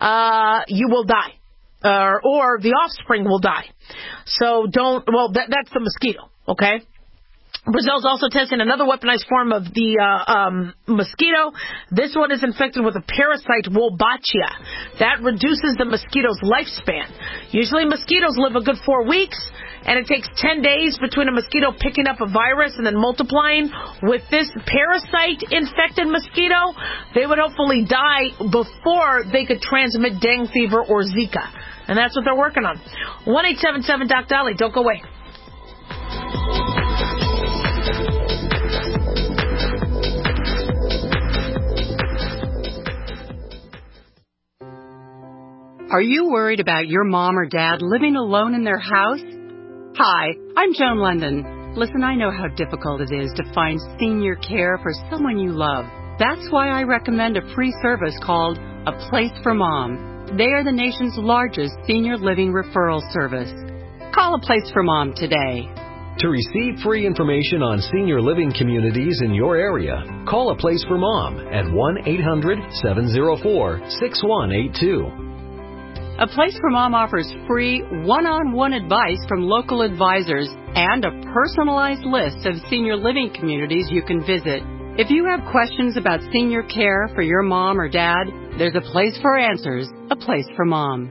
uh, you will die. Uh, or the offspring will die. So don't, well, that, that's the mosquito, okay? Brazil's also testing another weaponized form of the uh, um, mosquito. This one is infected with a parasite, Wolbachia. That reduces the mosquito's lifespan. Usually mosquitoes live a good four weeks, and it takes ten days between a mosquito picking up a virus and then multiplying. With this parasite-infected mosquito, they would hopefully die before they could transmit dengue fever or Zika. And that's what they're working on. one eight seven seven Doc Dolly. Don't go away. Are you worried about your mom or dad living alone in their house? Hi, I'm Joan London. Listen, I know how difficult it is to find senior care for someone you love. That's why I recommend a free service called A Place for Mom. They are the nation's largest senior living referral service. Call A Place for Mom today. To receive free information on senior living communities in your area, call A Place for Mom at one eight hundred seven oh four six one eight two. A Place for Mom offers free one-on-one advice from local advisors and a personalized list of senior living communities you can visit. If you have questions about senior care for your mom or dad, there's a place for answers, A Place for Mom.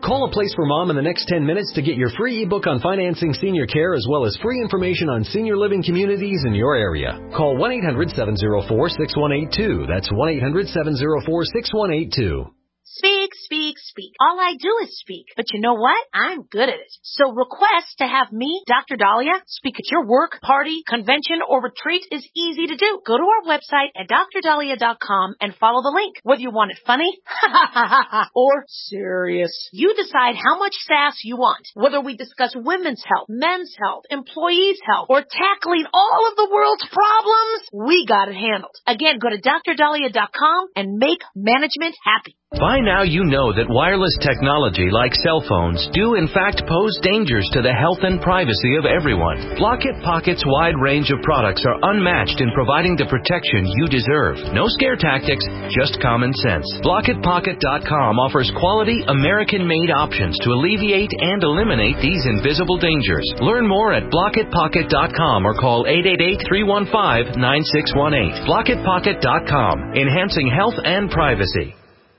Call A Place for Mom in the next ten minutes to get your free ebook on financing senior care as well as free information on senior living communities in your area. Call one eight hundred seven oh four six one eight two. That's one eight hundred seven oh four six one eight two. Speak, speak, speak. All I do is speak. But you know what? I'm good at it. So request to have me, Doctor Dahlia, speak at your work, party, convention, or retreat is easy to do. Go to our website at dr dahlia dot com and follow the link. Whether you want it funny or serious, you decide how much sass you want. Whether we discuss women's health, men's health, employees' health, or tackling all of the world's problems, we got it handled. Again, go to dr dahlia dot com and make management happy. By now you know that wireless technology like cell phones do in fact pose dangers to the health and privacy of everyone. Block-It Pocket's wide range of products are unmatched in providing the protection you deserve. No scare tactics, just common sense. block it pocket dot com offers quality American-made options to alleviate and eliminate these invisible dangers. Learn more at block it pocket dot com or call eight eight eight, three one five, nine six one eight. block it pocket dot com, enhancing health and privacy.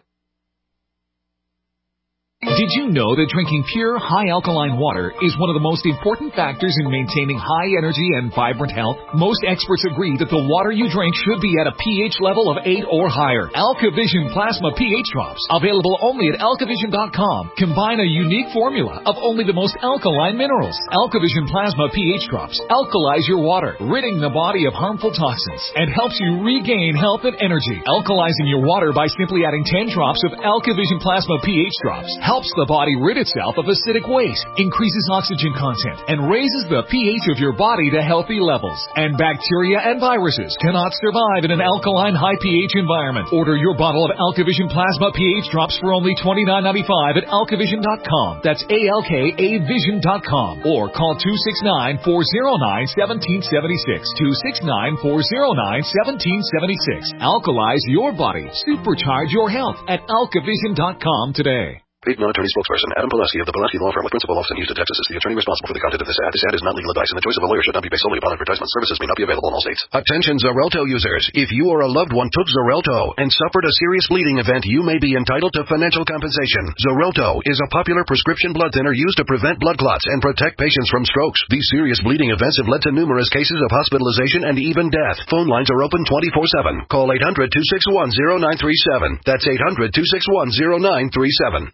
Did you know that drinking pure, high-alkaline water is one of the most important factors in maintaining high energy and vibrant health? Most experts agree that the water you drink should be at a pH level of eight or higher. AlkaVision Plasma pH Drops, available only at alkavision dot com, combine a unique formula of only the most alkaline minerals. AlkaVision Plasma pH Drops alkalize your water, ridding the body of harmful toxins, and helps you regain health and energy. Alkalizing your water by simply adding ten drops of AlkaVision Plasma pH Drops helps the body rid itself of acidic waste, increases oxygen content, and raises the pH of your body to healthy levels. And bacteria and viruses cannot survive in an alkaline high pH environment. Order your bottle of AlkaVision Plasma pH Drops for only twenty-nine ninety-five at alkavision dot com. That's A L K A vision dot com. Or call two six nine, four oh nine, one seven seven six. two six nine, four oh nine, one seven seven six. Alkalize your body. Supercharge your health at alkavision dot com today. Paid non-attorney spokesperson Adam Pulaski of the Pulaski Law Firm with principal office in Houston, Texas is the attorney responsible for the content of this ad. This ad is not legal advice, and the choice of a lawyer should not be based solely upon advertisement. Services may not be available in all states. Attention Xarelto users. If you or a loved one took Xarelto and suffered a serious bleeding event, you may be entitled to financial compensation. Xarelto is a popular prescription blood thinner used to prevent blood clots and protect patients from strokes. These serious bleeding events have led to numerous cases of hospitalization and even death. Phone lines are open twenty-four seven. Call eight hundred, two six one, zero nine three seven. That's eight hundred, two six one, zero nine three seven.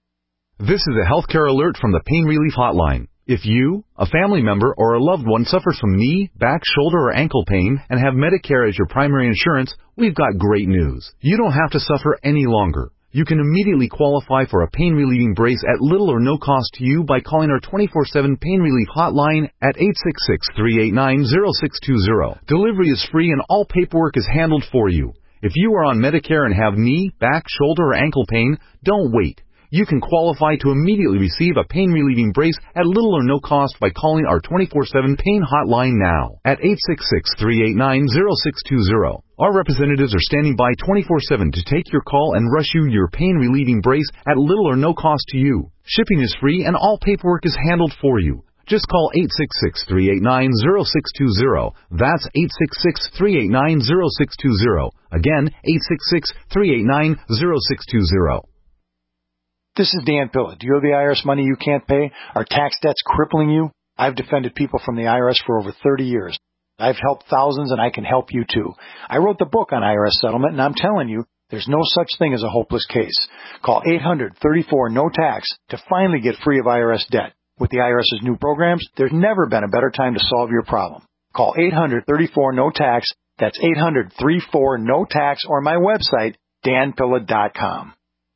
This is a healthcare alert from the Pain Relief Hotline. If you, a family member, or a loved one suffers from knee, back, shoulder, or ankle pain and have Medicare as your primary insurance, we've got great news. You don't have to suffer any longer. You can immediately qualify for a pain-relieving brace at little or no cost to you by calling our twenty-four seven Pain Relief Hotline at eight six six, three eight nine, zero six two zero. Delivery is free and all paperwork is handled for you. If you are on Medicare and have knee, back, shoulder, or ankle pain, don't wait. You can qualify to immediately receive a pain-relieving brace at little or no cost by calling our twenty-four seven Pain Hotline now at eight six six, three eight nine, zero six two zero. Our representatives are standing by twenty-four seven to take your call and rush you your pain-relieving brace at little or no cost to you. Shipping is free and all paperwork is handled for you. Just call eight six six, three eight nine, zero six two zero. That's eight six six, three eight nine, zero six two zero. Again, eight six six, three eight nine, zero six two zero. This is Dan Pilla. Do you owe the I R S money you can't pay? Are tax debts crippling you? I've defended people from the I R S for over thirty years. I've helped thousands, and I can help you too. I wrote the book on I R S settlement, and I'm telling you, there's no such thing as a hopeless case. Call eight hundred, thirty-four, no tax to finally get free of I R S debt. With the IRS's new programs, there's never been a better time to solve your problem. Call eight hundred, thirty-four, no tax. That's eight hundred, thirty-four, no tax, or my website, dan pilla dot com.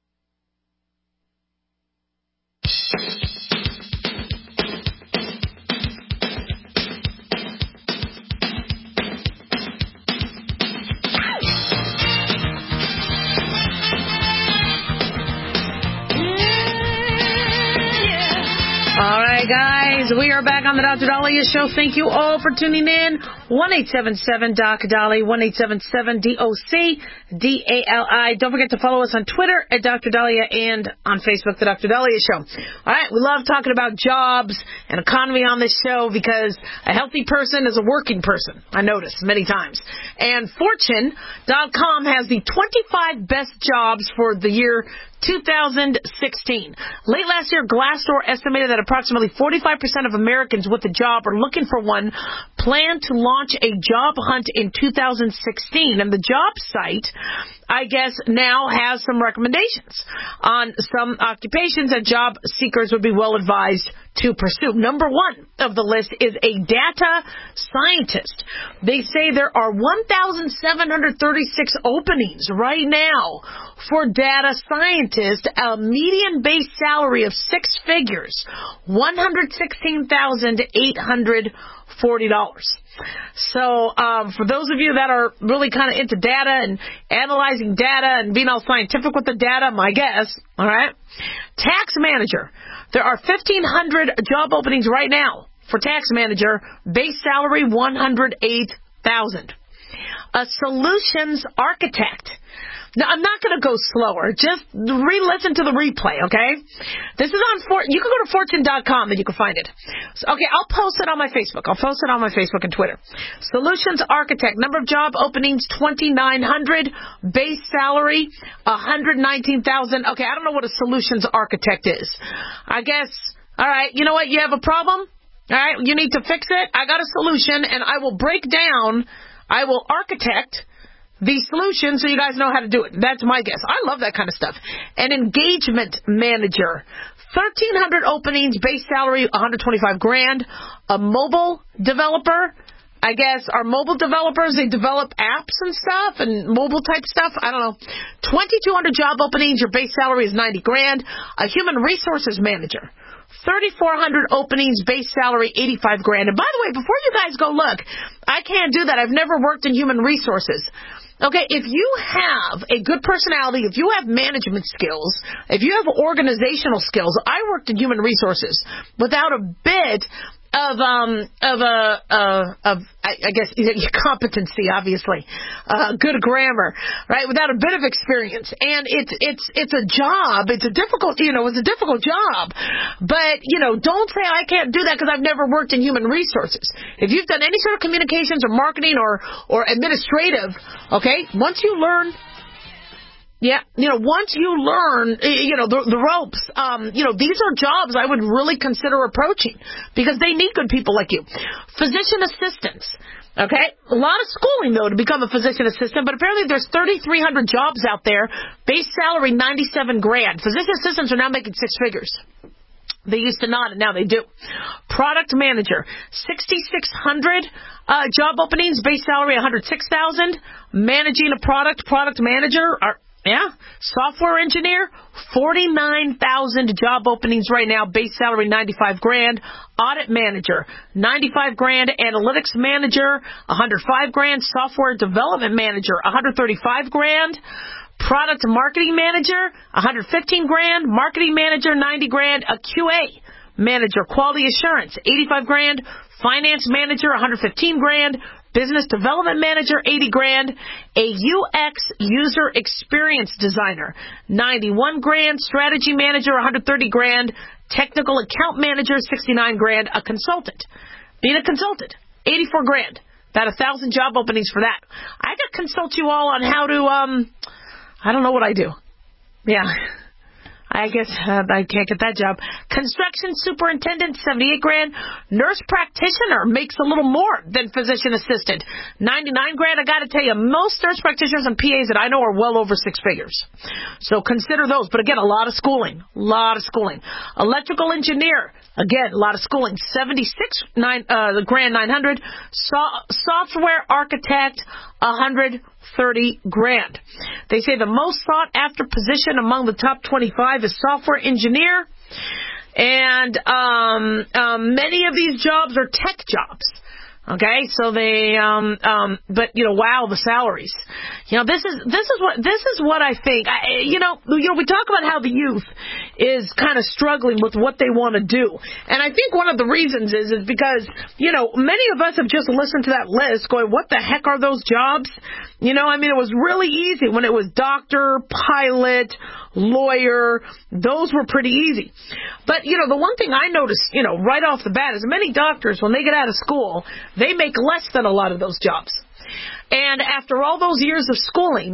All right, guys, we are back on the Doctor Dahlia Show. Thank you all for tuning in. one eight seven seven D O C Dali, one eight seven seven D O C D A L I. Don't forget to follow us on Twitter at Doctor Dahlia and on Facebook, The Doctor Dahlia Show. All right, we love talking about jobs and economy on this show because a healthy person is a working person, I notice many times. And Fortune dot com has the twenty-five best jobs for the year two thousand sixteen. Late last year, Glassdoor estimated that approximately forty-five percent of Americans with a job or looking for one plan to launch a job hunt in two thousand sixteen. And the job site, I guess, now has some recommendations on some occupations that job seekers would be well advised to pursue. Number one of the list is a data scientist. They say there are one thousand seven hundred thirty-six openings right now for data scientists, a median base salary of six figures, one hundred sixteen thousand eight hundred forty dollars. So um, for those of you that are really kind of into data and analyzing data and being all scientific with the data, my guess, all right, tax manager. There are fifteen hundred job openings right now for tax manager, base salary one hundred eight thousand dollars. A solutions architect. Now, I'm not going to go slower. Just re-listen to the replay, okay? This is on, For- you can go to fortune dot com and you can find it. So, okay, I'll post it on my Facebook. I'll post it on my Facebook and Twitter. Solutions architect, number of job openings, twenty-nine hundred. Base salary, one hundred nineteen thousand. Okay, I don't know what a solutions architect is. I guess, all right, you know what? You have a problem? All right, you need to fix it. I got a solution, and I will break down, I will architect the solution so you guys know how to do it. That's my guess. I love that kind of stuff. An engagement manager. thirteen hundred openings, base salary one hundred twenty-five grand. A mobile developer. I guess our mobile developers, they develop apps and stuff and mobile type stuff. I don't know. twenty-two hundred job openings, your base salary is ninety grand. A human resources manager. thirty-four hundred openings, base salary eighty-five grand. And by the way, before you guys go look, I can't do that. I've never worked in human resources. Okay, if you have a good personality, if you have management skills, if you have organizational skills, I worked in human resources without a bit of um of a uh, of I, I guess competency, obviously, uh, good grammar, right? Without a bit of experience, and it's it's it's a job. It's a difficult, you know, it's a difficult job. But you know, don't say I can't do that because I've never worked in human resources. If you've done any sort of communications or marketing or or administrative, okay, once you learn. Yeah, you know, once you learn, you know, the, the ropes, um, you know, these are jobs I would really consider approaching because they need good people like you. Physician assistants, okay? A lot of schooling, though, to become a physician assistant, but apparently there's thirty-three hundred jobs out there, base salary ninety-seven grand. Physician assistants are now making six figures. They used to not, and now they do. Product manager, sixty-six hundred uh, job openings, base salary one hundred six thousand. Managing a product, product manager, are Yeah. Software engineer, forty-nine thousand job openings right now, base salary ninety-five grand. Audit manager, ninety-five grand. Analytics manager, one hundred five grand. Software development manager, one hundred thirty-five grand. Product marketing manager, one hundred fifteen grand. Marketing manager, ninety grand. A Q A manager, quality assurance, eighty-five grand. Finance manager, one hundred fifteen grand. Business development manager, eighty grand. A U X user experience designer, ninety-one grand. Strategy manager, one hundred thirty grand. Technical account manager, sixty-nine grand. A consultant, being a consultant, eighty-four grand. About a thousand job openings for that. I could consult you all on how to, um, I don't know what I do. Yeah. I guess uh, I can't get that job. Construction superintendent, seventy-eight grand. Nurse practitioner makes a little more than physician assistant, ninety-nine grand. I got to tell you, most nurse practitioners and P As that I know are well over six figures. So consider those. But again, a lot of schooling, a lot of schooling. Electrical engineer, again, a lot of schooling, seventy-six nine uh, grand, nine hundred. So- software architect, one hundred thirty grand. They say the most sought after position among the top twenty-five is software engineer, and um, um, many of these jobs are tech jobs. Okay, so they, um, um, but you know, wow, the salaries. You know, this is this is what this is what I think. I, you know, you know, we talk about how the youth is kind of struggling with what they want to do, and I think one of the reasons is is because you know many of us have just listened to that list, going, "What the heck are those jobs?" You know, I mean, it was really easy when it was doctor, pilot, lawyer. Those were pretty easy. But, you know, the one thing I noticed, you know, right off the bat is many doctors, when they get out of school, they make less than a lot of those jobs. And after all those years of schooling,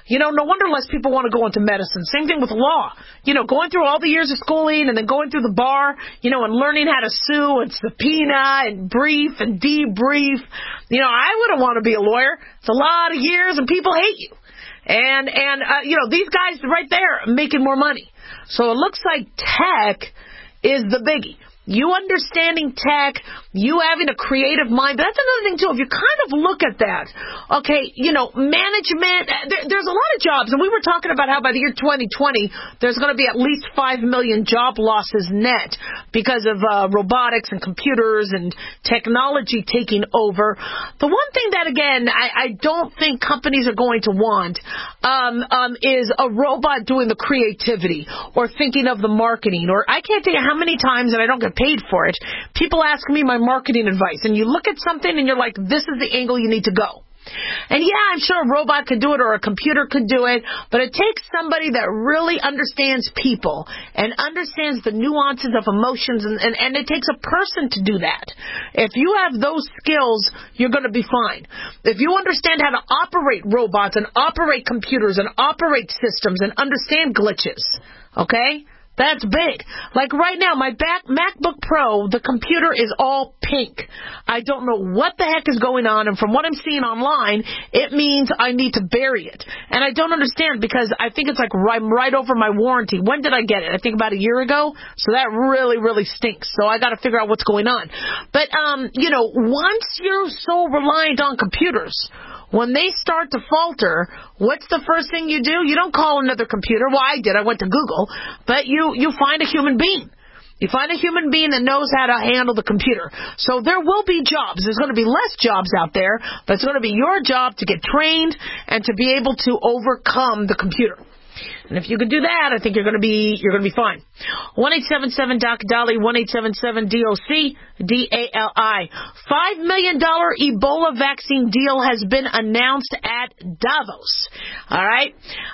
You know, no wonder less people want to go into medicine. Same thing with law. You know, going through all the years of schooling and then going through the bar, you know, and learning how to sue and subpoena and brief and debrief. You know, I wouldn't want to be a lawyer. It's a lot of years and people hate you. And, and uh, you know, these guys right there are making more money. So it looks like tech is the biggie. You understanding tech, you having a creative mind. But that's another thing, too. If you kind of look at that, okay, you know, management, there, there's a lot of jobs. And we were talking about how by the year twenty twenty, there's going to be at least five million job losses net because of uh, robotics and computers and technology taking over. The one thing that, again, I, I don't think companies are going to want um, um, is a robot doing the creativity or thinking of the marketing. Or I can't tell you how many times, and I don't get paid for it, people ask me my marketing advice, and you look at something and you're like, this is the angle you need to go. And yeah, I'm sure a robot could do it or a computer could do it, but it takes somebody that really understands people and understands the nuances of emotions, and, and, and it takes a person to do that. If you have those skills, you're going to be fine. If you understand how to operate robots and operate computers and operate systems and understand glitches, okay? That's big. Like right now, my back MacBook Pro, the computer is all pink. I don't know what the heck is going on, and from what I'm seeing online, it means I need to bury it. And I don't understand because I think it's like I'm right over my warranty. When did I get it? I think about a year ago. So that really, really stinks. So I got to figure out what's going on. But, um, you know, once you're so reliant on computers, when they start to falter, what's the first thing you do? You don't call another computer. Well, I did. I went to Google. But you, you find a human being. You find a human being that knows how to handle the computer. So there will be jobs. There's going to be less jobs out there, but it's going to be your job to get trained and to be able to overcome the computer. And if you can do that, I think you're going to be you're going to be fine. one eight seven seven D O C D A L I, one eight seven seven D O C D A L I. Five million dollar Ebola vaccine deal has been announced at Davos. All right,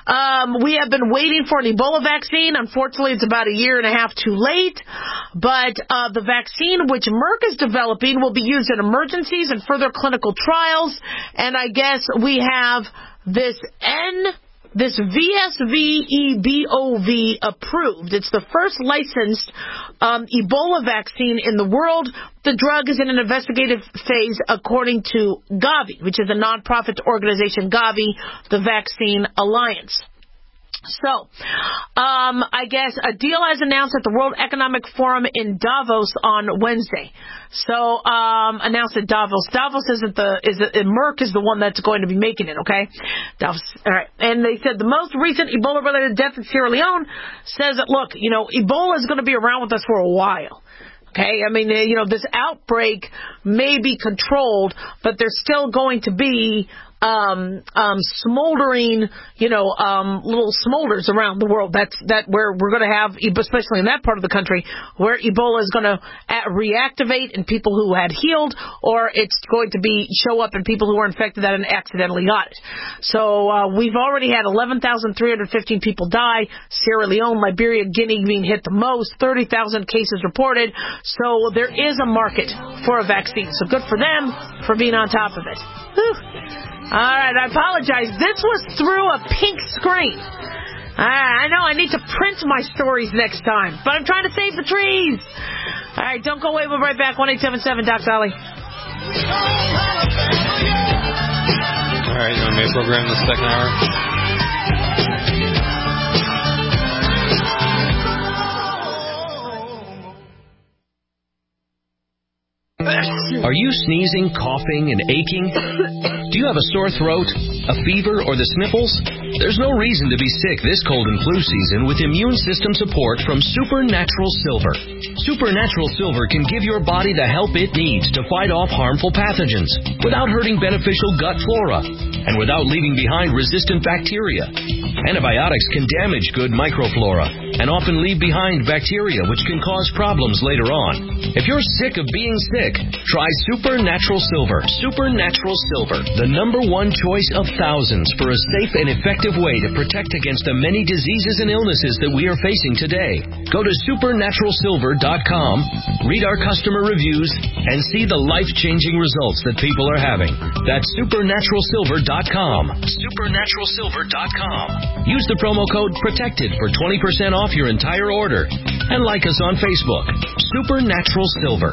um, we have been waiting for an Ebola vaccine. Unfortunately, it's about a year and a half too late. But uh, the vaccine which Merck is developing will be used in emergencies and further clinical trials. And I guess we have this N. This V S V E B O V approved. It's the first licensed um, Ebola vaccine in the world. The drug is in an investigative phase according to Gavi, which is a nonprofit organization, Gavi, the Vaccine Alliance. So, um, I guess a deal as announced at the World Economic Forum in Davos on Wednesday. So, um, announced at Davos. Davos isn't the, is it, Merck is the one that's going to be making it, okay? Davos, alright. And they said the most recent Ebola-related death in Sierra Leone says that, look, you know, Ebola is going to be around with us for a while. Okay, I mean, you know, this outbreak may be controlled, but there's still going to be um, um, smoldering, you know, um, little smolders around the world. That's that where we're going to have, especially in that part of the country, where Ebola is going to reactivate in people who had healed, or it's going to be show up in people who were infected that and accidentally got it. So uh, we've already had eleven thousand three hundred fifteen people die. Sierra Leone, Liberia, Guinea being hit the most. thirty thousand cases reported. So there is a market for a vaccine. So good for them for being on top of it. Whew. All right, I apologize. This was through a pink screen. I know I need to print my stories next time, but I'm trying to save the trees. All right, don't go away. We'll be right back. one eight seven seven D O C D A L I. All right, you want me to program the second hour? Are you sneezing, coughing, and aching? Do you have a sore throat, a fever, or the sniffles? There's no reason to be sick this cold and flu season with immune system support from Supernatural Silver. Supernatural Silver can give your body the help it needs to fight off harmful pathogens without hurting beneficial gut flora and without leaving behind resistant bacteria. Antibiotics can damage good microflora and often leave behind bacteria which can cause problems later on. If you're sick of being sick, try Supernatural Silver. Supernatural Silver, the number one choice of thousands for a safe and effective way to protect against the many diseases and illnesses that we are facing today. Go to supernatural silver dot com, read our customer reviews, and see the life-changing results that people are having. That's supernatural silver dot com. supernatural silver dot com. Use the promo code PROTECTED for twenty percent off your entire order. And like us on Facebook. Supernatural Silver.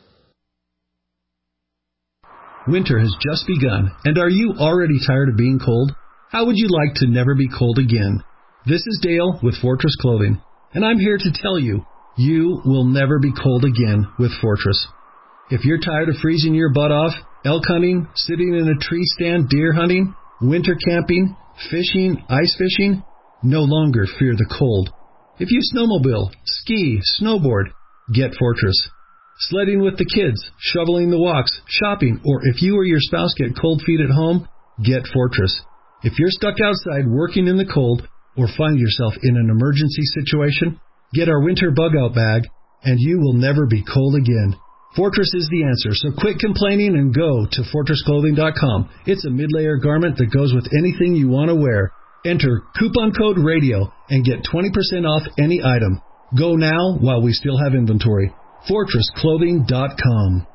Winter has just begun, and are you already tired of being cold? How would you like to never be cold again? This is Dale with Fortress Clothing, and I'm here to tell you, you will never be cold again with Fortress. If you're tired of freezing your butt off, elk hunting, sitting in a tree stand, deer hunting, winter camping, fishing, ice fishing, no longer fear the cold. If you snowmobile, ski, snowboard, get Fortress. Sledding with the kids, shoveling the walks, shopping, or if you or your spouse get cold feet at home, get Fortress. If you're stuck outside working in the cold or find yourself in an emergency situation, get our winter bug-out bag, and you will never be cold again. Fortress is the answer, so quit complaining and go to fortress clothing dot com. It's a mid-layer garment that goes with anything you want to wear. Enter coupon code RADIO and get twenty percent off any item. Go now while we still have inventory. fortress clothing dot com.